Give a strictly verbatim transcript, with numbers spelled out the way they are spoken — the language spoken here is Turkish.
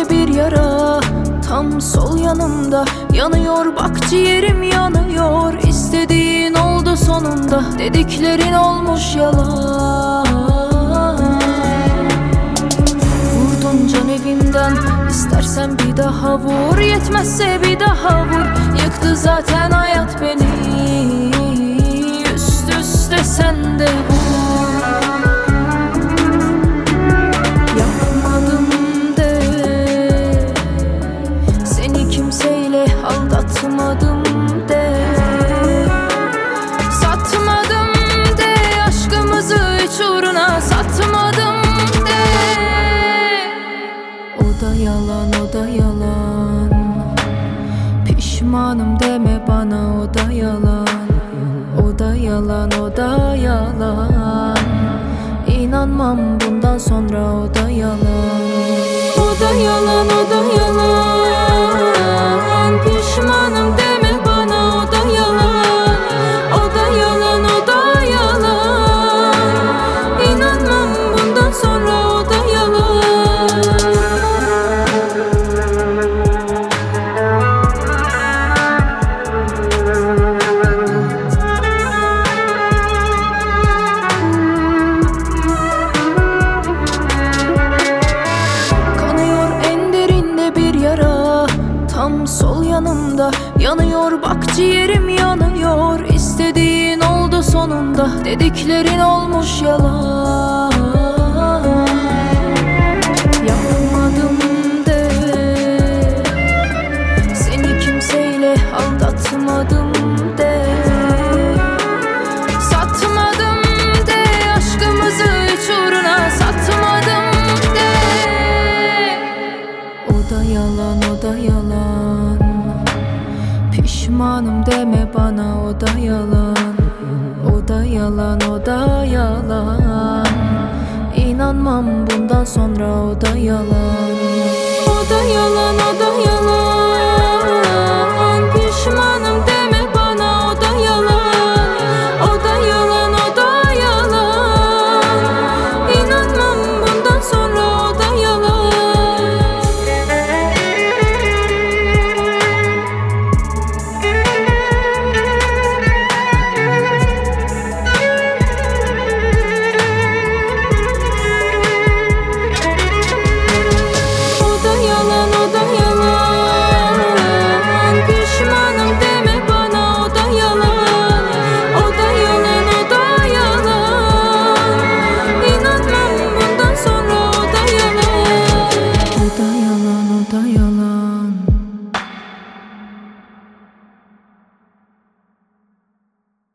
ellerinde bir yara, tam sol yanımda. Yanıyor bak ciğerim yanıyor. İstediğin oldu sonunda, dediklerin olmuş yalan. Vurdun can evimden, istersen bir daha vur. Yetmezse bir daha vur. Yıktı zaten hayat beni, üst üste sen de vur. Yapmadım de, seni kimseyle aldatmadım de, satmadım de, aşkımızı hiç uğruna satmadım de. O da yalan, o da yalan. Pişmanım deme bana, o da yalan. O da yalan, o da yalan. İnanmam bundan sonra, o da yalan. O da yalan, o da yalan. Pişmanım deme bana, o da yalan. O da yalan, o da yalan. İnanmam bundan sonra, o da yalan. Tam sol yanımda yanıyor bak ciğerim yanıyor. İstediğin oldu sonunda, dediklerin olmuş yalan. Yapmadım de, seni kimseyle aldatmadım de, satmadım de, aşkımızı hiç uğruna satmadım de. O da yalan, o da yalan. Pişmanım deme bana, o da yalan. O da yalan, o da yalan. İnanmam bundan sonra, o da yalan. O da yalan, o da yalan. Pişmanım deme bana, o da yalan. O da yalan, o da yalan. İnanmam bundan sonra, o da yalan. O da yalan.